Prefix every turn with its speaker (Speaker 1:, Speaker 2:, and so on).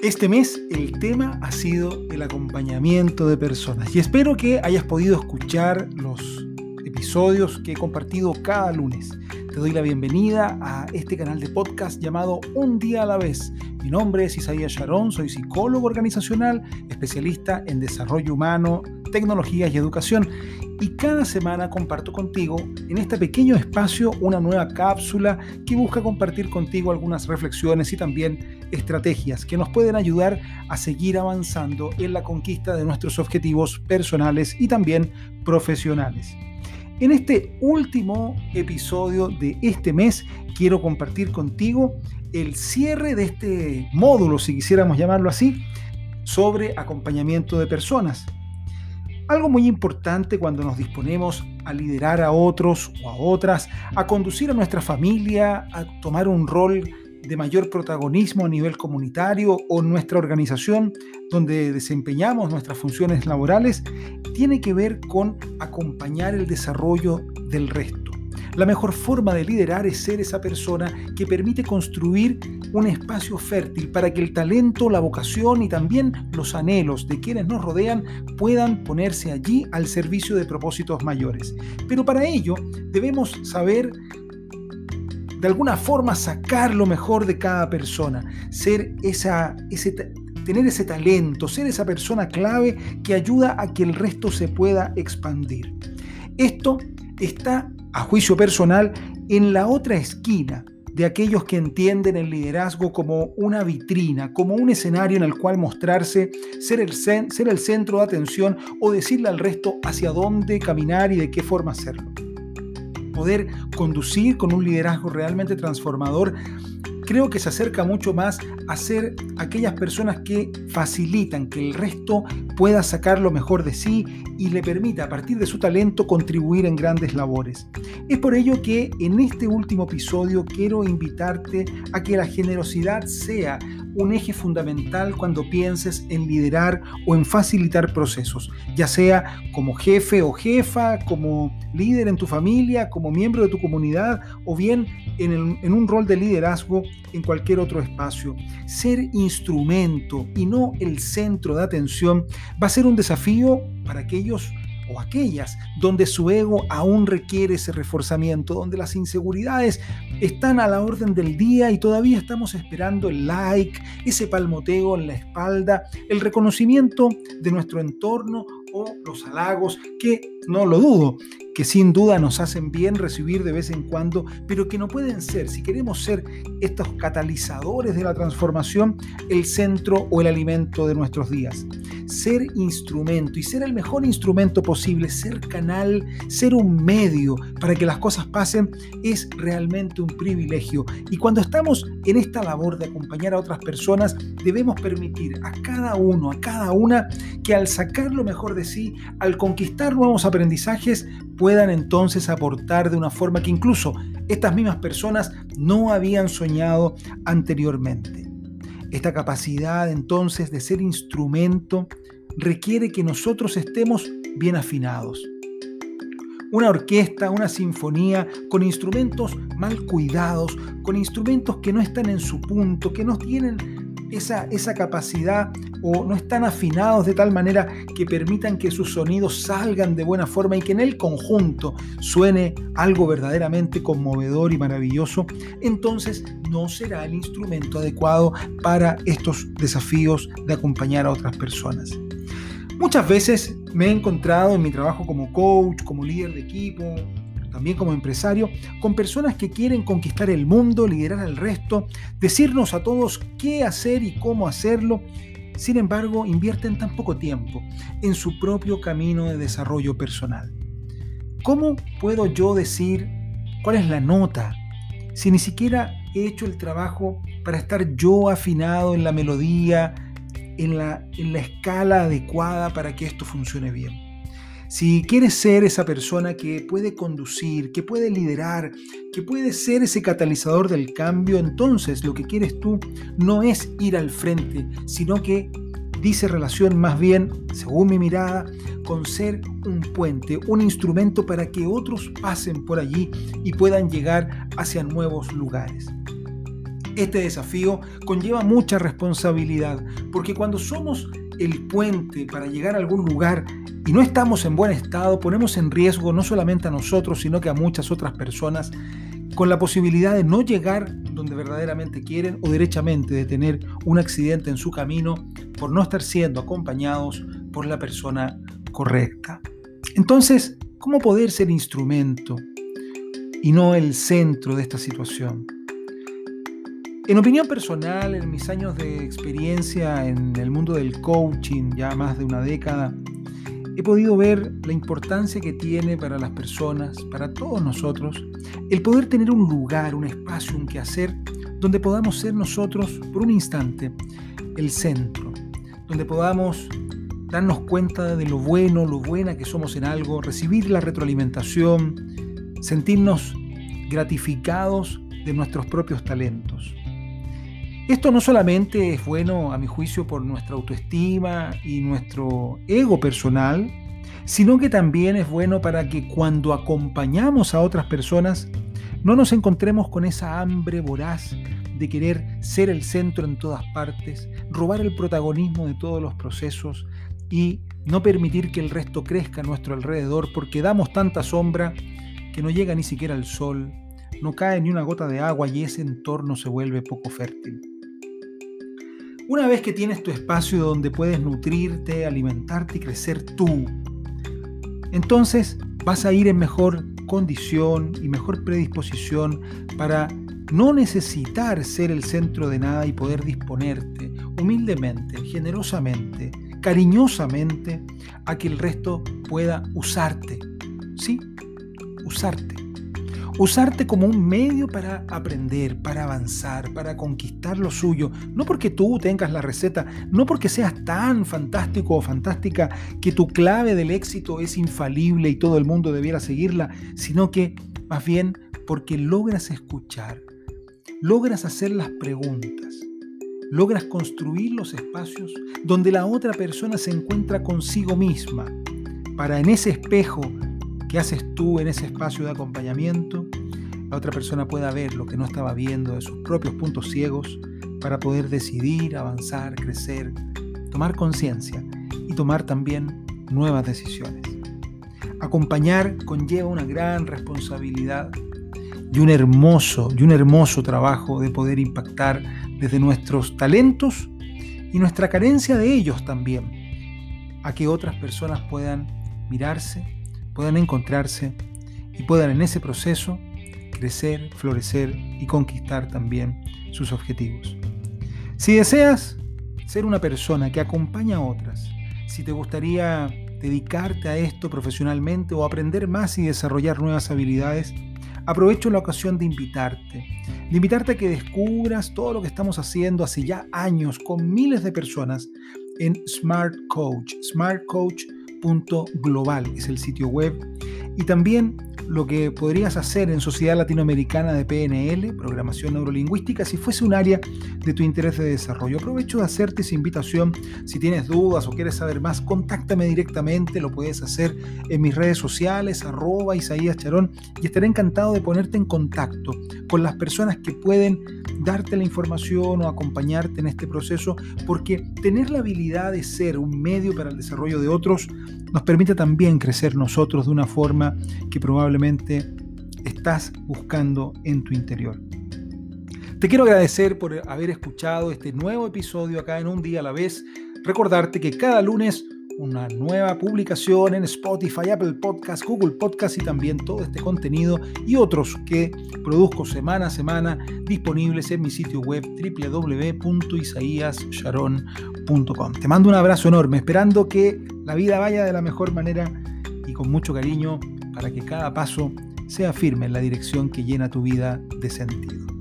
Speaker 1: Este mes el tema ha sido el acompañamiento de personas y espero que hayas podido escuchar los episodios que he compartido cada lunes. Te doy la bienvenida a este canal de podcast llamado Un Día a la Vez. Mi nombre es Isaías Sharon, soy psicólogo organizacional, especialista en desarrollo humano, tecnologías y educación. Y cada semana comparto contigo en este pequeño espacio una nueva cápsula que busca compartir contigo algunas reflexiones y también estrategias que nos pueden ayudar a seguir avanzando en la conquista de nuestros objetivos personales y también profesionales. En este último episodio de este mes quiero compartir contigo el cierre de este módulo, si quisiéramos llamarlo así, sobre acompañamiento de personas. Algo muy importante cuando nos disponemos a liderar a otros o a otras, a conducir a nuestra familia, a tomar un rol de mayor protagonismo a nivel comunitario o en nuestra organización donde desempeñamos nuestras funciones laborales, tiene que ver con acompañar el desarrollo del resto. La mejor forma de liderar es ser esa persona que permite construir un espacio fértil para que el talento, la vocación y también los anhelos de quienes nos rodean puedan ponerse allí al servicio de propósitos mayores. Pero para ello debemos saber de alguna forma sacar lo mejor de cada persona, tener ese talento, ser esa persona clave que ayuda a que el resto se pueda expandir. Esto está, a juicio personal, en la otra esquina de aquellos que entienden el liderazgo como una vitrina, como un escenario en el cual mostrarse, ser el centro de atención o decirle al resto hacia dónde caminar y de qué forma hacerlo. Poder conducir con un liderazgo realmente transformador, creo que se acerca mucho más a ser aquellas personas que facilitan que el resto pueda sacar lo mejor de sí y le permita a partir de su talento contribuir en grandes labores. Es por ello que en este último episodio quiero invitarte a que la generosidad sea un eje fundamental cuando pienses en liderar o en facilitar procesos, ya sea como jefe o jefa, como líder en tu familia, como miembro de tu comunidad o bien en un rol de liderazgo en cualquier otro espacio. Ser instrumento y no el centro de atención va a ser un desafío para aquellos o aquellas donde su ego aún requiere ese reforzamiento, donde las inseguridades están a la orden del día y todavía estamos esperando el like, ese palmoteo en la espalda, el reconocimiento de nuestro entorno o los halagos que, no lo dudo, que sin duda nos hacen bien recibir de vez en cuando, pero que no pueden ser, si queremos ser estos catalizadores de la transformación, el centro o el alimento de nuestros días. Ser instrumento y ser el mejor instrumento posible, ser canal, ser un medio para que las cosas pasen es realmente un privilegio. Y cuando estamos en esta labor de acompañar a otras personas, debemos permitir a cada uno, a cada una, que al sacar lo mejor de sí, al conquistar nuevos aprendizajes, puedan entonces aportar de una forma que incluso estas mismas personas no habían soñado anteriormente. Esta capacidad entonces de ser instrumento requiere que nosotros estemos bien afinados. Una orquesta, una sinfonía con instrumentos mal cuidados, con instrumentos que no están en su punto, que no tienen esa capacidad o no están afinados de tal manera que permitan que sus sonidos salgan de buena forma y que en el conjunto suene algo verdaderamente conmovedor y maravilloso, entonces no será el instrumento adecuado para estos desafíos de acompañar a otras personas. Muchas veces me he encontrado en mi trabajo como coach, como líder de equipo, también como empresario, con personas que quieren conquistar el mundo, liderar al resto, decirnos a todos qué hacer y cómo hacerlo. Sin embargo, invierten tan poco tiempo en su propio camino de desarrollo personal. ¿Cómo puedo yo decir cuál es la nota si ni siquiera he hecho el trabajo para estar yo afinado en la melodía, en la escala adecuada para que esto funcione bien? Si quieres ser esa persona que puede conducir, que puede liderar, que puede ser ese catalizador del cambio, entonces lo que quieres tú no es ir al frente, sino que dice relación más bien, según mi mirada, con ser un puente, un instrumento para que otros pasen por allí y puedan llegar hacia nuevos lugares. Este desafío conlleva mucha responsabilidad, porque cuando somos el puente para llegar a algún lugar y no estamos en buen estado, ponemos en riesgo no solamente a nosotros, sino que a muchas otras personas, con la posibilidad de no llegar donde verdaderamente quieren o derechamente de tener un accidente en su camino por no estar siendo acompañados por la persona correcta. Entonces, ¿cómo poder ser instrumento y no el centro de esta situación? En opinión personal, en mis años de experiencia en el mundo del coaching, ya más de una década, he podido ver la importancia que tiene para las personas, para todos nosotros, el poder tener un lugar, un espacio, un quehacer, donde podamos ser nosotros, por un instante, el centro, donde podamos darnos cuenta de lo bueno, lo buena que somos en algo, recibir la retroalimentación, sentirnos gratificados de nuestros propios talentos. Esto no solamente es bueno, a mi juicio, por nuestra autoestima y nuestro ego personal, sino que también es bueno para que cuando acompañamos a otras personas no nos encontremos con esa hambre voraz de querer ser el centro en todas partes, robar el protagonismo de todos los procesos y no permitir que el resto crezca a nuestro alrededor, porque damos tanta sombra que no llega ni siquiera el sol, no cae ni una gota de agua y ese entorno se vuelve poco fértil. Una vez que tienes tu espacio donde puedes nutrirte, alimentarte y crecer tú, entonces vas a ir en mejor condición y mejor predisposición para no necesitar ser el centro de nada y poder disponerte humildemente, generosamente, cariñosamente a que el resto pueda usarte. ¿Sí? Usarte. Usarte como un medio para aprender, para avanzar, para conquistar lo suyo. No porque tú tengas la receta, no porque seas tan fantástico o fantástica que tu clave del éxito es infalible y todo el mundo debiera seguirla, sino que más bien porque logras escuchar, logras hacer las preguntas, logras construir los espacios donde la otra persona se encuentra consigo misma, para en ese espejo que haces tú en ese espacio de acompañamiento, la otra persona pueda ver lo que no estaba viendo de sus propios puntos ciegos para poder decidir, avanzar, crecer, tomar conciencia y tomar también nuevas decisiones. Acompañar conlleva una gran responsabilidad y un hermoso trabajo de poder impactar desde nuestros talentos y nuestra carencia de ellos también, a que otras personas puedan mirarse, puedan encontrarse y puedan en ese proceso crecer, florecer y conquistar también sus objetivos. Si deseas ser una persona que acompaña a otras, si te gustaría dedicarte a esto profesionalmente o aprender más y desarrollar nuevas habilidades, aprovecho la ocasión de invitarte a que descubras todo lo que estamos haciendo hace ya años con miles de personas en Smart Coach. smartcoach.global es el sitio web, y también lo que podrías hacer en Sociedad Latinoamericana de PNL, Programación Neurolingüística, si fuese un área de tu interés de desarrollo. Aprovecho de hacerte esa invitación. Si tienes dudas o quieres saber más, contáctame directamente, lo puedes hacer en mis redes sociales, @Isaías Charón, y estaré encantado de ponerte en contacto con las personas que pueden darte la información o acompañarte en este proceso, porque tener la habilidad de ser un medio para el desarrollo de otros nos permite también crecer nosotros de una forma que probablemente estás buscando en tu interior. Te quiero agradecer por haber escuchado este nuevo episodio acá en Un Día a la Vez. Recordarte que cada lunes una nueva publicación en Spotify, Apple Podcasts, Google Podcasts y también todo este contenido y otros que produzco semana a semana disponibles en mi sitio web www.isaíascharon.com. Te mando un abrazo enorme, esperando que la vida vaya de la mejor manera y con mucho cariño para que cada paso sea firme en la dirección que llena tu vida de sentido.